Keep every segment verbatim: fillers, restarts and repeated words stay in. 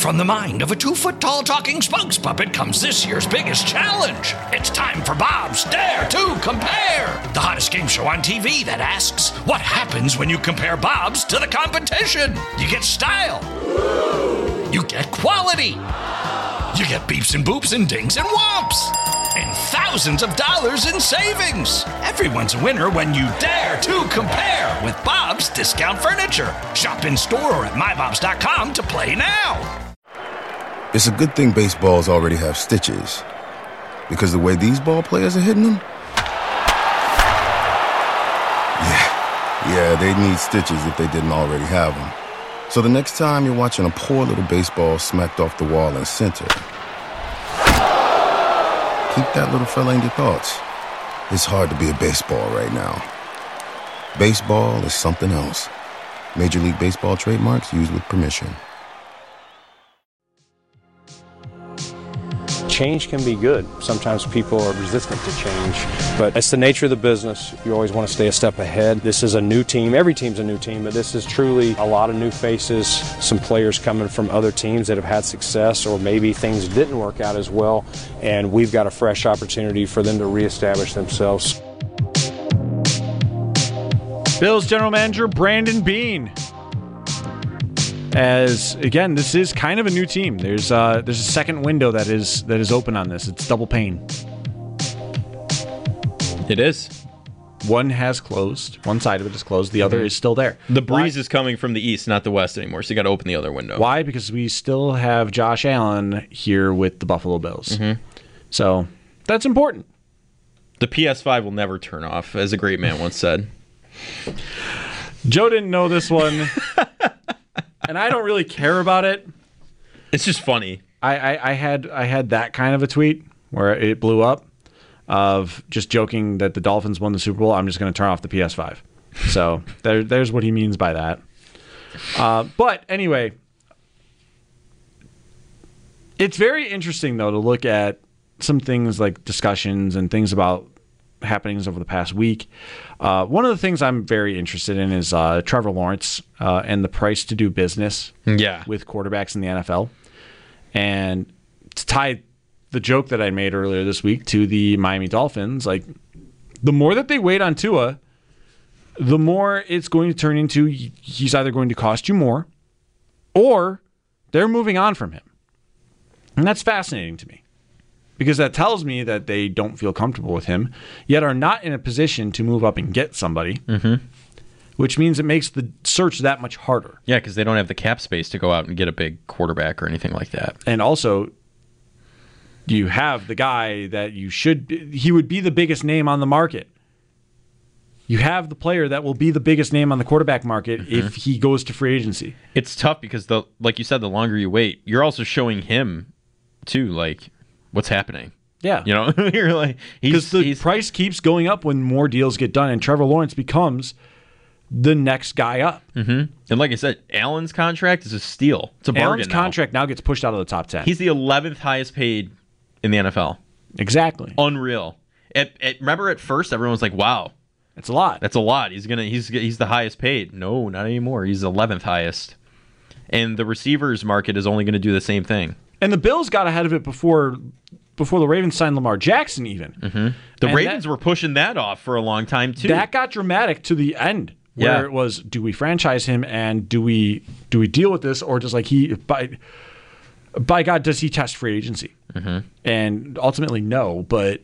From the mind of a two-foot-tall talking spokes puppet comes this year's biggest challenge. It's time for Bob's Dare to Compare, the hottest game show on T V that asks, what happens when you compare Bobs to the competition? You get style. You get quality. You get beeps and boops and dings and whomps. And thousands of dollars in savings. Everyone's a winner when you dare to compare with Bob's Discount Furniture. Shop in store or at my bobs dot com to play now. It's a good thing baseballs already have stitches. Because the way these ball players are hitting them? Yeah, yeah, they need stitches if they didn't already have them. So the next time you're watching a poor little baseball smacked off the wall in center, keep that little fella in your thoughts. It's hard to be a baseball right now. Baseball is something else. Major League Baseball trademarks used with permission. Change can be good. Sometimes people are resistant to change, but it's the nature of the business. You always want to stay a step ahead. This is a new team. Every team's a new team, but this is truly a lot of new faces, some players coming from other teams that have had success, or maybe things didn't work out as well, and we've got a fresh opportunity for them to reestablish themselves. Bills General Manager Brandon Beane. As again, this is kind of a new team. There's uh, there's a second window that is that is open on this. It's double pane. It is. One has closed. One side of it is closed. The other mm-hmm. is still there. The breeze Why? is coming from the east, not the west anymore. So you got to open the other window. Why? Because we still have Josh Allen here with the Buffalo Bills. Mm-hmm. So that's important. The P S five will never turn off, as a great man once said. Joe didn't know this one. And I don't really care about it. It's just funny. I, I, I had I had that kind of a tweet where it blew up of just joking that the Dolphins won the Super Bowl. I'm just going to turn off the P S five. So there, there's what he means by that. Uh, but anyway, it's very interesting, though, to look at some things like discussions and things about happenings over the past week. Uh, one of the things I'm very interested in is uh, Trevor Lawrence uh, and the price to do business yeah. with quarterbacks in the N F L. And to tie the joke that I made earlier this week to the Miami Dolphins, like the more that they wait on Tua, the more it's going to turn into he's either going to cost you more or they're moving on from him. And that's fascinating to me. Because that tells me that they don't feel comfortable with him, yet are not in a position to move up and get somebody, mm-hmm. which means it makes the search that much harder. Yeah, because they don't have the cap space to go out and get a big quarterback or anything like that. And also, you have the guy that you should, he would be the biggest name on the market. You have the player that will be the biggest name on the quarterback market mm-hmm. if he goes to free agency. It's tough because, the like you said, the longer you wait, you're also showing him, too, like, what's happening? Yeah. You know, you're like, because the he's, price keeps going up when more deals get done, and Trevor Lawrence becomes the next guy up. Mm-hmm. And like I said, Allen's contract is a steal. It's a bargain. Allen's now. contract now gets pushed out of the top ten. He's the eleventh highest paid in the N F L. Exactly. Unreal. At, at, remember, at first, everyone was like, "Wow, that's a lot. That's a lot." He's gonna he's he's the highest paid. No, not anymore. He's eleventh highest, and the receivers market is only going to do the same thing. And the Bills got ahead of it before before the Ravens signed Lamar Jackson even. Mm-hmm. The and Ravens that, were pushing that off for a long time, too. That got dramatic to the end, where yeah. it was, do we franchise him and do we do we deal with this, or does like he, by, by God, does he test free agency? Mm-hmm. And ultimately, no, but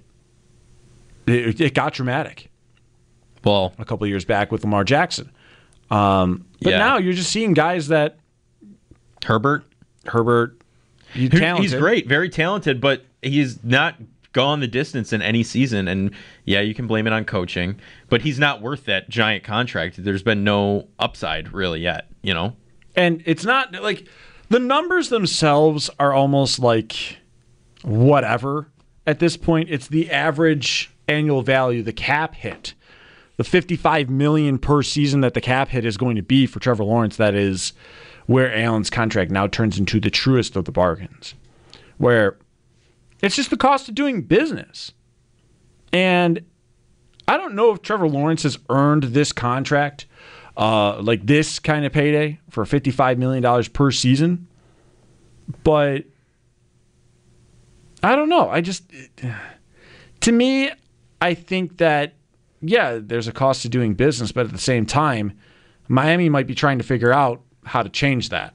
it, it got dramatic. Well, a couple of years back with Lamar Jackson. Um, but yeah. now you're just seeing guys that... Herbert? Herbert... He's talented. He's great, very talented, but he's not gone the distance in any season. And yeah, you can blame it on coaching, but he's not worth that giant contract. There's been no upside really yet, you know? And it's not like the numbers themselves are almost like whatever at this point. It's the average annual value, the cap hit, the fifty-five million dollars per season that the cap hit is going to be for Trevor Lawrence. That is where Allen's contract now turns into the truest of the bargains, where it's just the cost of doing business. And I don't know if Trevor Lawrence has earned this contract, uh, like this kind of payday for fifty-five million dollars per season, But I don't know. I just, to me, I think that, yeah, there's a cost to doing business, but at the same time, Miami might be trying to figure out how to change that.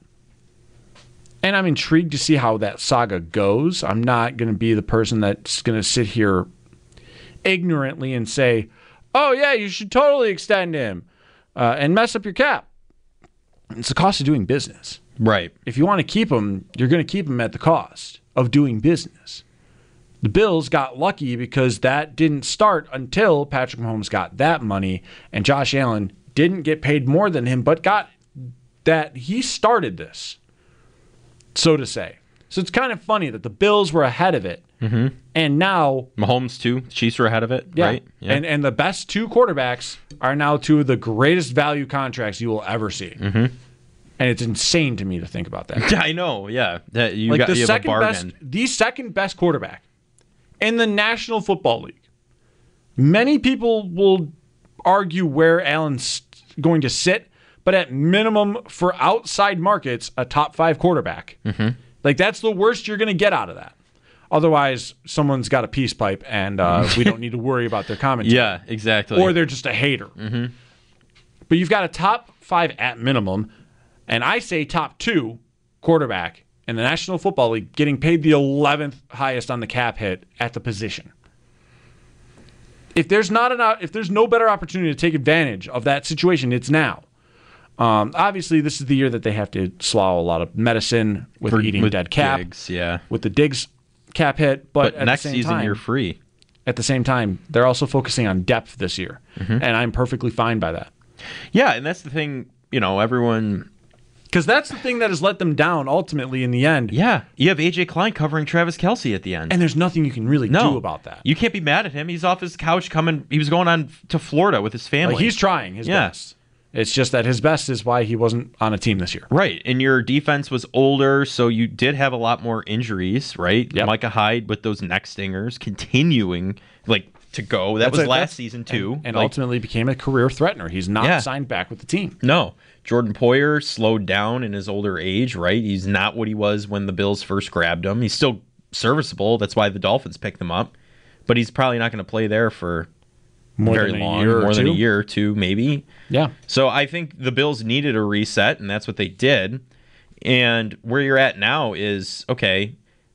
And I'm intrigued to see how that saga goes. I'm not going to be the person that's going to sit here ignorantly and say, oh, yeah, you should totally extend him uh, and mess up your cap. It's the cost of doing business. Right. If you want to keep him, you're going to keep him at the cost of doing business. The Bills got lucky because that didn't start until Patrick Mahomes got that money, and Josh Allen didn't get paid more than him, but got that he started this, so to say. So it's kind of funny that the Bills were ahead of it, mm-hmm. and now Mahomes too. Chiefs are ahead of it, yeah, right? Yeah. And and the best two quarterbacks are now two of the greatest value contracts you will ever see. Mm-hmm. And it's insane to me to think about that. I know, yeah. That you like got the you have second a bargain. best, the second best quarterback in the National Football League. Many people will argue where Allen's going to sit, but at minimum for outside markets, a top five quarterback. Mm-hmm. Like that's the worst you're going to get out of that. Otherwise, someone's got a peace pipe, and uh, we don't need to worry about their commentary. Yeah, exactly. Or they're just a hater. Mm-hmm. But you've got a top five at minimum, and I say top two quarterback in the National Football League getting paid the eleventh highest on the cap hit at the position. If there's not an, if there's no better opportunity to take advantage of that situation, it's now. Um, obviously, this is the year that they have to swallow a lot of medicine with For, eating with dead cap, Diggs, yeah. with the Diggs cap hit. But, But at next the same season, time, you're free. At the same time, they're also focusing on depth this year, Mm-hmm. and I'm perfectly fine by that. Yeah, and that's the thing. You know, everyone. Because that's the thing that has let them down ultimately in the end. Yeah, you have A J Klein covering Travis Kelce at the end. And there's nothing you can really no. do about that. You can't be mad at him. He's off his couch coming. He was going on to Florida with his family. Like he's trying his yeah. best. It's just that his best is why he wasn't on a team this year. Right. And your defense was older, so you did have a lot more injuries, right? Yep. Micah Hyde with those neck stingers continuing like to go. That That's was a- last that's- season too. And, and Like, ultimately became a career threatener. He's not Yeah. signed back with the team. no. Jordan Poyer slowed down in his older age, right? He's not what he was when the Bills first grabbed him. He's still serviceable. That's why the Dolphins picked him up. But he's probably not going to play there for More very than a long, year or more than a two. year or two, maybe. Yeah. So I think the Bills needed a reset, and that's what they did. And where you're at now is, okay,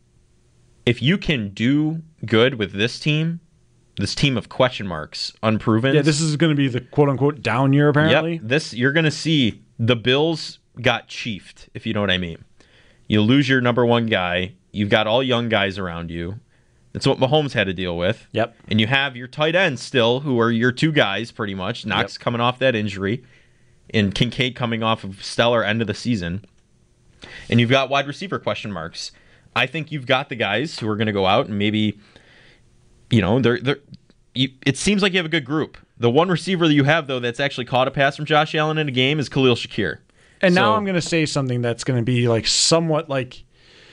if you can do good with this team, this team of question marks, unproven. Yeah, this is going to be the quote-unquote down year, apparently. Yep, this you're going to see the Bills got chiefed, if you know what I mean. You lose your number one guy. You've got all young guys around you. That's what Mahomes had to deal with. Yep. And you have your tight ends still, who are your two guys pretty much. Knox Yep. coming off that injury, and Kincaid coming off of stellar end of the season. And you've got wide receiver question marks. I think you've got the guys who are going to go out and maybe, you know, they're they're. You, it seems like you have a good group. The one receiver that you have, though, that's actually caught a pass from Josh Allen in a game is Khalil Shakir. And So- now I'm going to say something that's going to be like somewhat like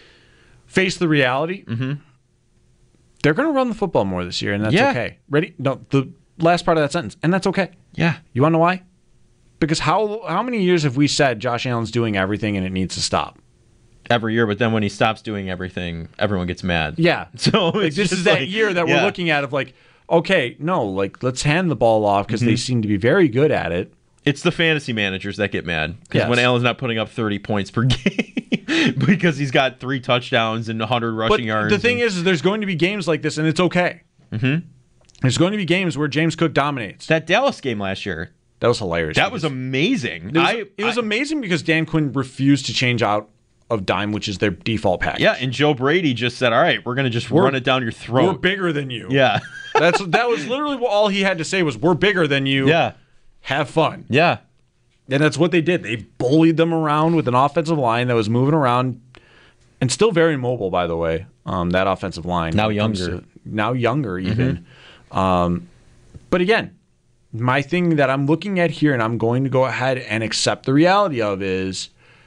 face the reality. Mm-hmm. They're going to run the football more this year, and that's Yeah. okay. Ready? No, the last part of that sentence, and that's okay. Yeah. You want to know why? Because how how many years have we said Josh Allen's doing everything and it needs to stop? Every year, but then when he stops doing everything, everyone gets mad. Yeah. So Like, it's this just is that like- year that we're yeah. looking at of like, okay, no, like let's hand the ball off because Mm-hmm. they seem to be very good at it. It's the fantasy managers that get mad because Yes. when Allen's not putting up thirty points per game because he's got three touchdowns and one hundred rushing But yards. the thing and- is, is, there's going to be games like this, and it's okay. Mm-hmm. There's going to be games where James Cook dominates. that Dallas game last year, That was hilarious. that was amazing. It was, I, it was I- amazing because Dan Quinn refused to change out of dime, which is their default package. yeah, and Joe Brady just said, "All right, we're going to just We're- run it down your throat." We're bigger than you. yeah, That's that was literally what all he had to say was, "We're bigger than you. yeah, Have fun." yeah. And that's what they did. They bullied them around with an offensive line that was moving around and still very mobile, by the way. Um, that offensive line. Now when it comes younger. to- now younger, even. Um, but again, my thing that I'm looking at here and I'm going to go ahead and accept the reality of is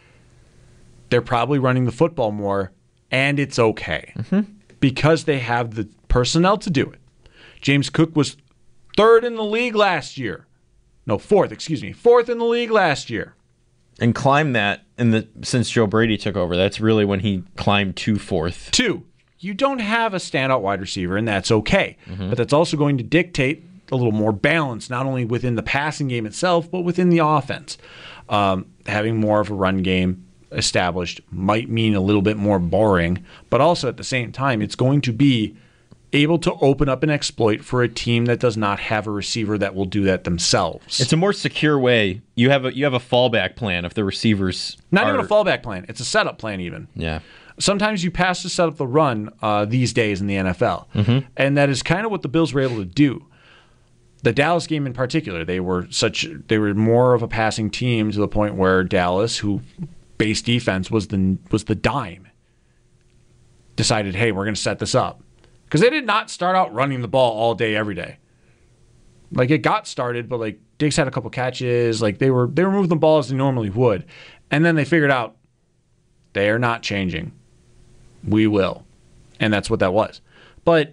they're probably running the football more, and it's okay. Because they have the personnel to do it. James Cook was third in the league last year. No, fourth, excuse me. Fourth in the league last year. and climbed that in the since Joe Brady took over. That's really when he climbed to fourth. Two, you don't have a standout wide receiver, and that's okay. Mm-hmm. But that's also going to dictate a little more balance, not only within the passing game itself, but within the offense. Um, having more of a run game established might mean a little bit more boring, but also at the same time, it's going to be able to open up an exploit for a team that does not have a receiver that will do that themselves. It's a more secure way. You have a you have a fallback plan if the receivers not are, even a fallback plan. It's a setup plan even. Yeah. Sometimes you pass to set up the run uh, these days in the N F L, mm-hmm. and that is kind of what the Bills were able to do. The Dallas game in particular, they were such they were more of a passing team to the point where Dallas, who base defense was the was the dime, decided, hey, we're going to set this up. Because they did not start out running the ball all day, every day. Like, it got started, but, like, Diggs had a couple catches. Like, they were they were moving the ball as they normally would. And then they figured out, they are not changing. We will. And that's what that was. But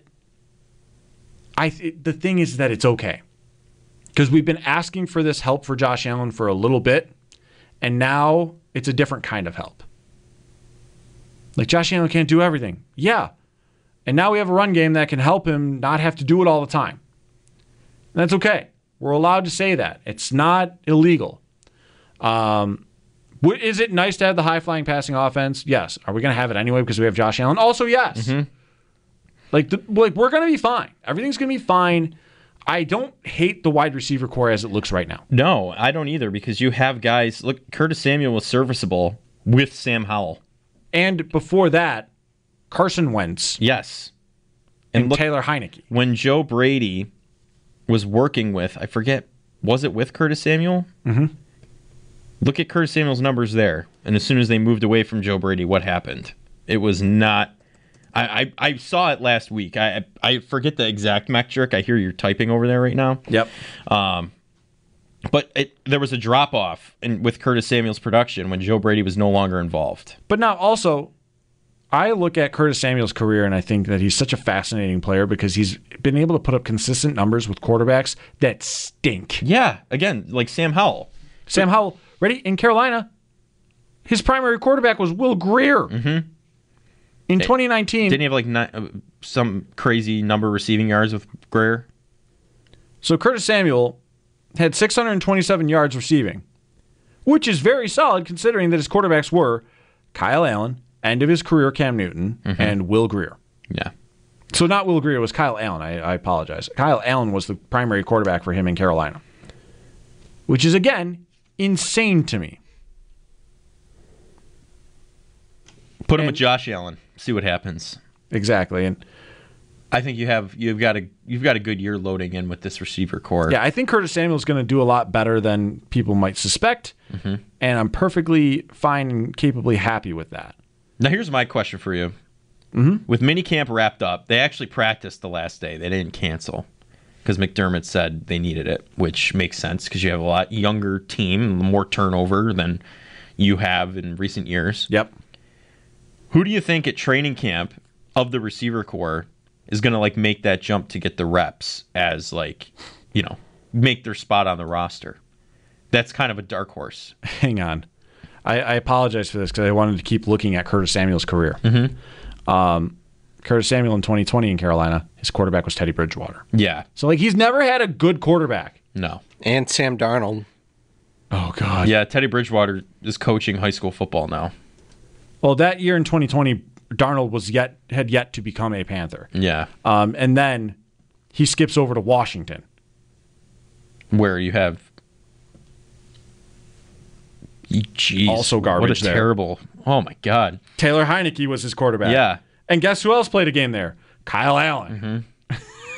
I th- the thing is that it's okay. Because we've been asking for this help for Josh Allen for a little bit, and now it's a different kind of help. Like, Josh Allen can't do everything. Yeah. And now we have a run game that can help him not have to do it all the time. And that's okay. We're allowed to say that. It's not illegal. Um, is it nice to have the high-flying passing offense? Yes. Are we going to have it anyway because we have Josh Allen? Also, yes. Mm-hmm. Like, the, like we're going to be fine. Everything's going to be fine. I don't hate the wide receiver core as it looks right now. No, I don't either, because you have guys. Look, Curtis Samuel was serviceable with Sam Howell. And before that, Carson Wentz. Yes. And, and look, Taylor Heineke. When Joe Brady was working with, I forget, was it with Curtis Samuel? Mm-hmm. Look at Curtis Samuel's numbers there. And as soon as they moved away from Joe Brady, what happened? It was not... I, I, I saw it last week. I I forget the exact metric. I hear you're typing over there right now. Yep. Um, but it, there was a drop-off in, with Curtis Samuel's production when Joe Brady was no longer involved. But now also... I look at Curtis Samuel's career and I think that he's such a fascinating player because he's been able to put up consistent numbers with quarterbacks that stink. Yeah, again, like Sam Howell. Sam Howell, ready? In Carolina, his primary quarterback was Will Grier. Mm-hmm. In twenty nineteen. Didn't he have like nine, some crazy number of receiving yards with Grier? So Curtis Samuel had six hundred twenty-seven yards receiving, which is very solid considering that his quarterbacks were Kyle Allen, end of his career, Cam Newton, mm-hmm. and Will Grier. Yeah. So not Will Grier, it was Kyle Allen. I, I apologize. Kyle Allen was the primary quarterback for him in Carolina, which is, again, insane to me. Put him and, with Josh Allen. See what happens. Exactly. And I think you have you've got a you've got a good year loading in with this receiver core. Yeah, I think Curtis Samuel is going to do a lot better than people might suspect, mm-hmm. and I'm perfectly fine and capably happy with that. Now, here's my question for you. Mm-hmm. With minicamp wrapped up, they actually practiced the last day. They didn't cancel because McDermott said they needed it, which makes sense because you have a lot younger team, more turnover than you have in recent years. Yep. Who do you think at training camp of the receiver core is going to like make that jump to get the reps as like, you know, make their spot on the roster? That's kind of a dark horse. Hang on. I, I apologize for this because I wanted to keep looking at Curtis Samuel's career. Mm-hmm. Um, Curtis Samuel in twenty twenty in Carolina, his quarterback was Teddy Bridgewater. Yeah. So, like, he's never had a good quarterback. No. And Sam Darnold. Oh, God. Yeah, Teddy Bridgewater is coaching high school football now. Well, that year in twenty twenty, Darnold was yet had yet to become a Panther. Yeah. Um, and then he skips over to Washington. Where you have... Jeez, also garbage. What a there. terrible. Oh my God. Taylor Heineke was his quarterback. Yeah. And guess who else played a game there? Kyle Allen. Mm-hmm.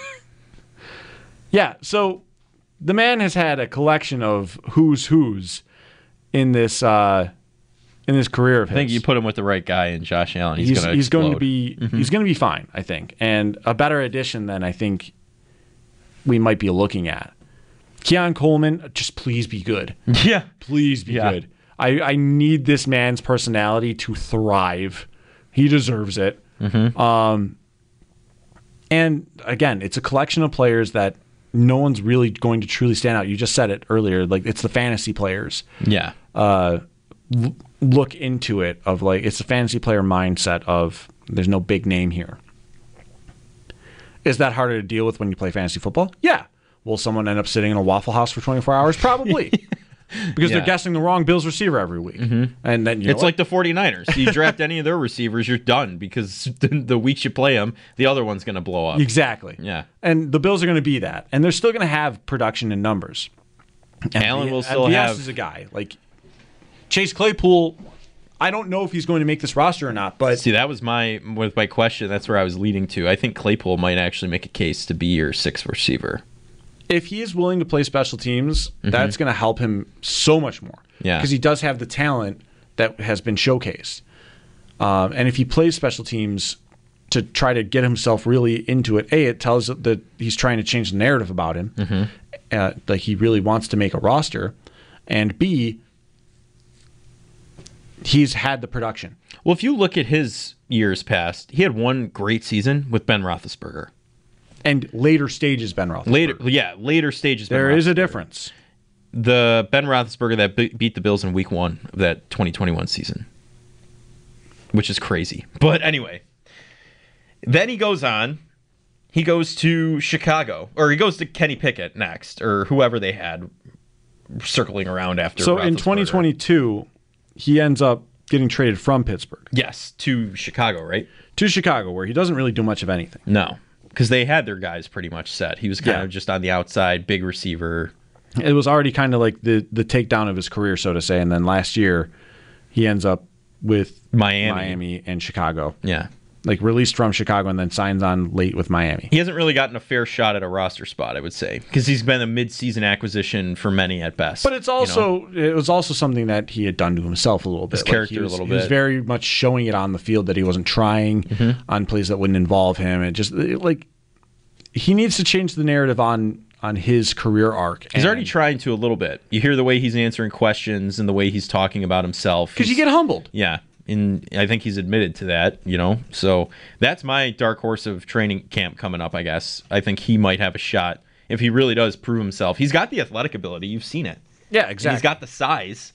Yeah. So the man has had a collection of who's who's in this uh, in this career of his. I think you put him with the right guy in Josh Allen. He's, he's gonna he's going to explode. be mm-hmm. he's going to be fine, I think, and a better addition than I think we might be looking at. Keon Coleman, just please be good. Yeah. Please be yeah. good. I, I need this man's personality to thrive. He deserves it. Mm-hmm. Um, and again, it's a collection of players that no one's really going to truly stand out. You just said it earlier. Like, it's the fantasy players. Yeah. Uh, l- look into it of like it's a fantasy player mindset of there's no big name here. Is that harder to deal with when you play fantasy football? Yeah. Will someone end up sitting in a Waffle House for twenty-four hours? Probably. Because Yeah. they're guessing the wrong Bills receiver every week. Mm-hmm. And then you know It's what? like the 49ers. You draft any of their receivers, you're done because the, the weeks you play them, the other one's going to blow up. Exactly. Yeah. And the Bills are going to be that. And they're still going to have production in numbers. Allen will still M V S have. is a guy. Like Chase Claypool, I don't know if he's going to make this roster or not, but See, that was my with my question. That's where I was leading to. I think Claypool might actually make a case to be your sixth receiver. if he is willing to play special teams, mm-hmm. that's going to help him so much more. Yeah. Because he does have the talent that has been showcased. Um, and if he plays special teams to try to get himself really into it, A, it tells that he's trying to change the narrative about him. Mm-hmm. Uh, like he really wants to make a roster. And B, he's had the production. Well, if you look at his years past, he had one great season with Ben Roethlisberger. And later stages, Ben Roethlisberger. Later, yeah, later stages. Ben There is a Roethlisberger. difference. The Ben Roethlisberger that be- beat the Bills in Week One of that twenty twenty-one season, which is crazy. But anyway, then he goes on. He goes to Chicago, or he goes to Kenny Pickett next, or whoever they had circling around after. So in Roethlisberger. twenty twenty-two, he ends up getting traded from Pittsburgh. Yes, to Chicago, right? To Chicago, where he doesn't really do much of anything. No, because they had their guys pretty much set. He was kind Yeah. of just on the outside, big receiver. It was already kind of like the the takedown of his career, so to say. And then last year, he ends up with Miami. Miami and Chicago. Yeah. Like released from Chicago and then signs on late with Miami. He hasn't really gotten a fair shot at a roster spot, I would say, because he's been a mid-season acquisition for many at best. But it's also you know? it was also something that he had done to himself a little bit. His Like, character he was, a little He was bit. very much showing it on the field that he wasn't trying Mm-hmm. on plays that wouldn't involve him. It just it, like he needs to change the narrative on on his career arc. He's already trying to a little bit. You hear the way he's answering questions and the way he's talking about himself. because you He's- get humbled. Yeah, and I think he's admitted to that, you know. So that's my dark horse of training camp coming up, I guess. I think he might have a shot if he really does prove himself. He's got the athletic ability. You've seen it. Yeah, And exactly. he's got the size.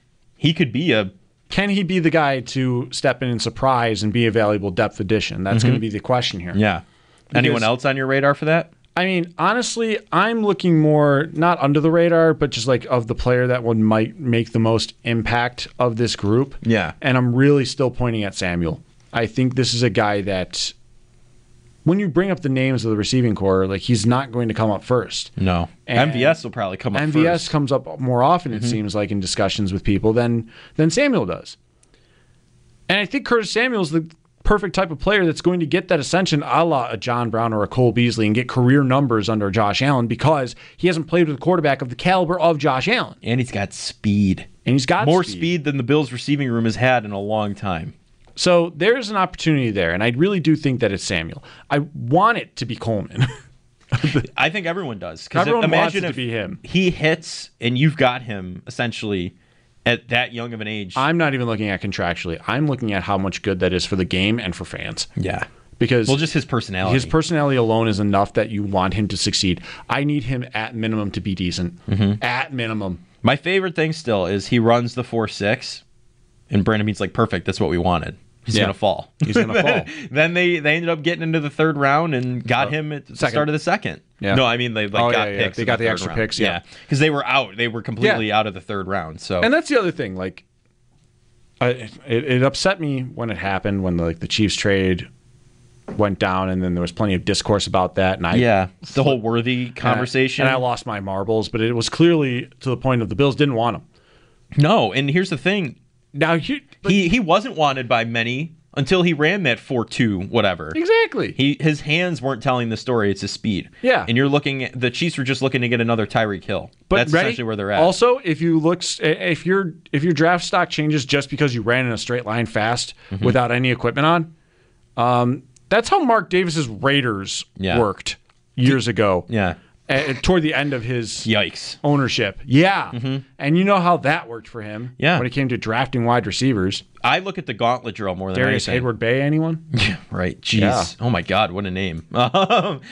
He could be a... Can he be the guy to step in and surprise and be a valuable depth addition? That's going to be the question here. Yeah. Anyone else on your radar for that? I mean, honestly, I'm looking more not under the radar, but just like of the player that one might make the most impact of this group. Yeah. And I'm really still pointing at Samuel. I think this is a guy that when you bring up the names of the receiving core, like he's not going to come up first. No. And M V S will probably come up M V S first. comes up more often, it seems like, in discussions with people than than Samuel does. And I think Curtis Samuel's the perfect type of player that's going to get that ascension a la a John Brown or a Cole Beasley and get career numbers under Josh Allen because he hasn't played with a quarterback of the caliber of Josh Allen. And he's got speed. And he's got More speed. speed than the Bills' receiving room has had in a long time. So there's an opportunity there, and I really do think that it's Samuel. I want it to be Coleman. I think everyone does. 'Cause Everyone imagine wants it to if be him. he hits and you've got him essentially at that young of an age. I'm not even looking at contractually. I'm looking at how much good that is for the game and for fans. yeah. Because Well, just his personality. his personality alone is enough that you want him to succeed. I need him at minimum to be decent. Mm-hmm. At minimum. My favorite thing still is he runs the four six, and Brandon Beane's like, perfect, that's what we wanted. He's Yeah. going to fall. He's gonna fall. Then they, they ended up getting into the third round and got him at the second. start of the second. Yeah. No, I mean, they like Oh, got yeah, yeah. picks. They in got the third extra round. picks, yeah. Because they were out. They were completely Yeah. out of the third round. So And that's the other thing. Like, I, it, it upset me when it happened, when the, like the Chiefs trade went down, and then there was plenty of discourse about that. And I yeah, it's the whole worthy conversation. And I, and I lost my marbles, but it was clearly to the point of the Bills didn't want him. No, and here's the thing. Now he, He he wasn't wanted by many until he ran that four two whatever. exactly. He his hands weren't telling the story, it's his speed. Yeah. And you're looking at the Chiefs were just looking to get another Tyreek Hill. But That's ready? essentially where they're at. Also, if you look, if your if your draft stock changes just because you ran in a straight line fast Mm-hmm. without any equipment on, um, that's how Mark Davis's Raiders Yeah. worked years ago. yeah. uh, toward the end of his Yikes. ownership. Yeah, and you know how that worked for him. Yeah. when it came to drafting wide receivers. I look at the gauntlet drill more than Darius anything. Hayward Bay, anyone? Right. Jeez. Yeah. Oh my God, what a name. Um,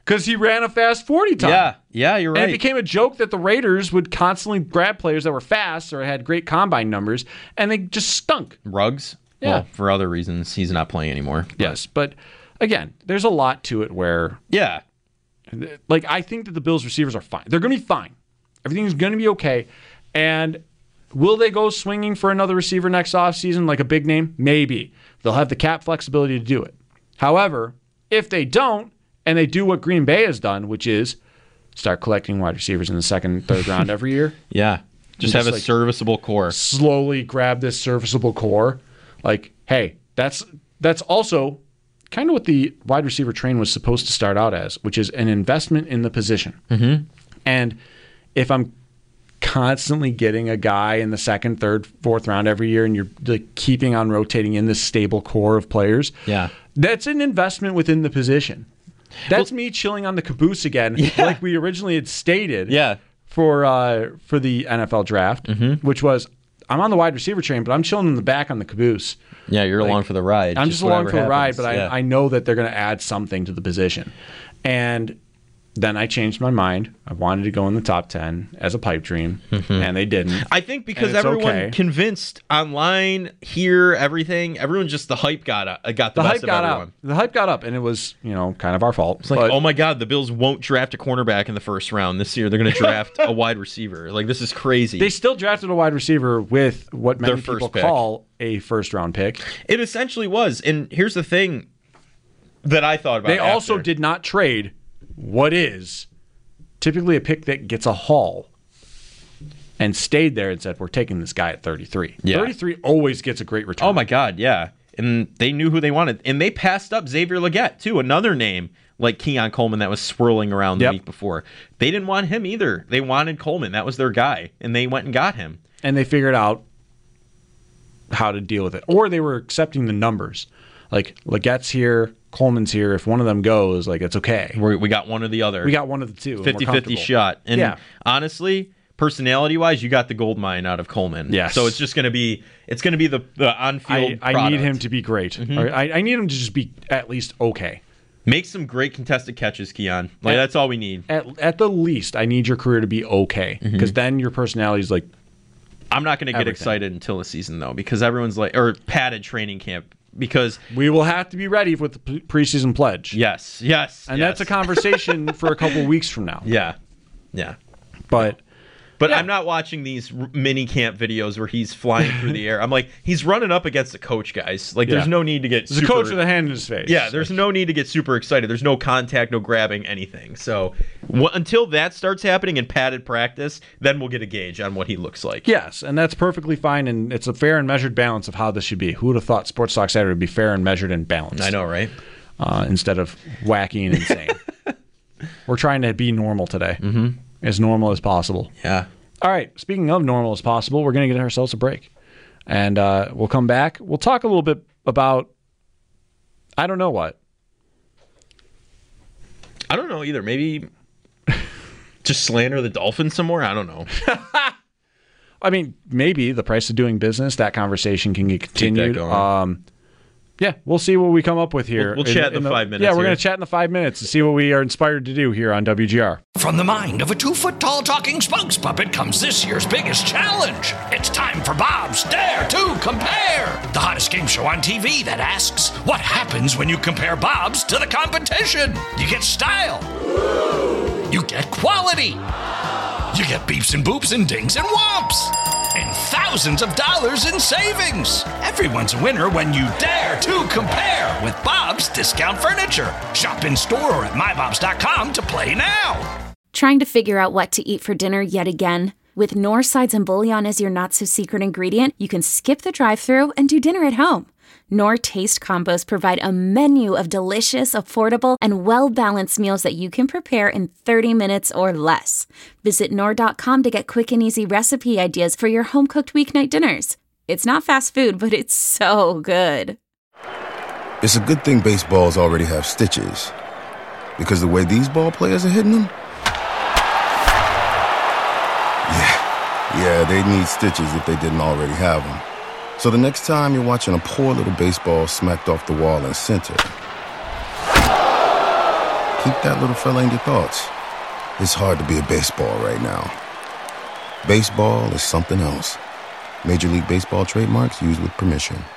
because he ran a fast forty time. Yeah, yeah, you're right. And it became a joke that the Raiders would constantly grab players that were fast or had great combine numbers, and they just stunk. Ruggs? Yeah. Well, for other reasons, he's not playing anymore. But. Yes, but again, there's a lot to it where, Yeah. like, I think that the Bills receivers are fine. They're going to be fine. Everything's going to be okay. And will they go swinging for another receiver next offseason, like a big name? Maybe. They'll have the cap flexibility to do it. However, if they don't, and they do what Green Bay has done, which is start collecting wide receivers in the second, third round every year. Yeah. Just have just, a like, serviceable core. Slowly grab this serviceable core. Like, hey, that's that's also kind of what the wide receiver train was supposed to start out as, which is an investment in the position. Mm-hmm. And if I'm constantly getting a guy in the second, third, fourth round every year, and you're like keeping on rotating in this stable core of players, Yeah. that's an investment within the position. That's well, me chilling on the caboose again, yeah. like we originally had stated. Yeah. For uh, for the N F L draft, mm-hmm. which was I'm on the wide receiver train, but I'm chilling in the back on the caboose. Yeah, you're like, along for the ride. I'm just, just along for the happens. ride, but yeah. I, I know that they're going to add something to the position. And then I changed my mind. I wanted to go in the top ten as a pipe dream, mm-hmm. and they didn't. I think because everyone okay. convinced online, here, everything, everyone just, the hype got uh, got the, the best hype got of everyone. Up. The hype got up, and it was, you know, kind of our fault. It's like, but, oh my God, the Bills won't draft a cornerback in the first round this year. They're going to draft a wide receiver. Like, this is crazy. They still drafted a wide receiver with what many Their first people pick. call a first-round pick. It essentially was. And here's the thing that I thought about They after. also did not trade what is typically a pick that gets a haul and stayed there and said, we're taking this guy at thirty-three. Yeah. thirty-three always gets a great return. Oh, my God, yeah. And they knew who they wanted. And they passed up Xavier Legette, too, another name like Keon Coleman that was swirling around the yep. week before. They didn't want him either. They wanted Coleman. That was their guy. And they went and got him. And they figured out how to deal with it. Or they were accepting the numbers. Like, Legette's here, Coleman's here. If one of them goes, like, it's okay. We're, we got one or the other. We got one of the two. fifty-fifty shot. And yeah. honestly, personality-wise, you got the gold mine out of Coleman. Yes. So it's just going to be it's going to be the, the on-field I, I need him to be great. Mm-hmm. Or I, I need him to just be at least okay. Make some great contested catches, Keon. Like, at, that's all we need. At, at the least, I need your career to be okay. Because mm-hmm. then your personality is like, I'm not going to get everything. excited until the season, though, because everyone's like, or padded training camp, because we will have to be ready with the preseason pledge. Yes, yes. And yes. that's a conversation for a couple weeks from now. Yeah, yeah. But but yeah. I'm not watching these mini camp videos where he's flying through the air. I'm like, he's running up against the coach, guys. Like, yeah. there's no need to get there's super... a coach with a hand in his face. Yeah, there's no need to get super excited. There's no contact, no grabbing, anything. So wh- until that starts happening in padded practice, then we'll get a gauge on what he looks like. Yes, and that's perfectly fine, and it's a fair and measured balance of how this should be. Who would have thought Sports Talk Saturday would be fair and measured and balanced? I know, right? Uh, instead of wacky and insane. We're trying to be normal today. Mm-hmm. As normal as possible. Yeah. All right, speaking of normal as possible, we're going to get ourselves a break. And uh, we'll come back. We'll talk a little bit about, I don't know what. I don't know either. Maybe just slander the Dolphins some more? I don't know. I mean, maybe the price of doing business, that conversation can get continued. Keep that going. Um, yeah, we'll see what we come up with here. We'll, we'll in, chat in the, in the five minutes. Yeah, we're going to chat in the five minutes and see what we are inspired to do here on W G R. From the mind of a two-foot-tall talking spokes puppet comes this year's biggest challenge. It's time for Bob's Dare to Compare, the hottest game show on T V that asks, what happens when you compare Bob's to the competition? You get style. You get quality. You get beeps and boops and dings and whomps. And thousands of dollars in savings. Everyone's a winner when you dare to compare with Bob's Discount Furniture. Shop in store or at my bobs dot com to play now. Trying to figure out what to eat for dinner yet again? With Knorr Sides and Bouillon as your not-so-secret ingredient, you can skip the drive-thru and do dinner at home. Knorr Taste Combos provide a menu of delicious, affordable, and well-balanced meals that you can prepare in thirty minutes or less. Visit Knorr dot com to get quick and easy recipe ideas for your home-cooked weeknight dinners. It's not fast food, but it's so good. It's a good thing baseballs already have stitches. Because the way these ball players are hitting them... Yeah, yeah, they need stitches if they didn't already have them. So the next time you're watching a poor little baseball smacked off the wall in center, Keep that little fella in your thoughts. It's hard to be a baseball right now. Baseball is something else. Major League Baseball trademarks used with permission.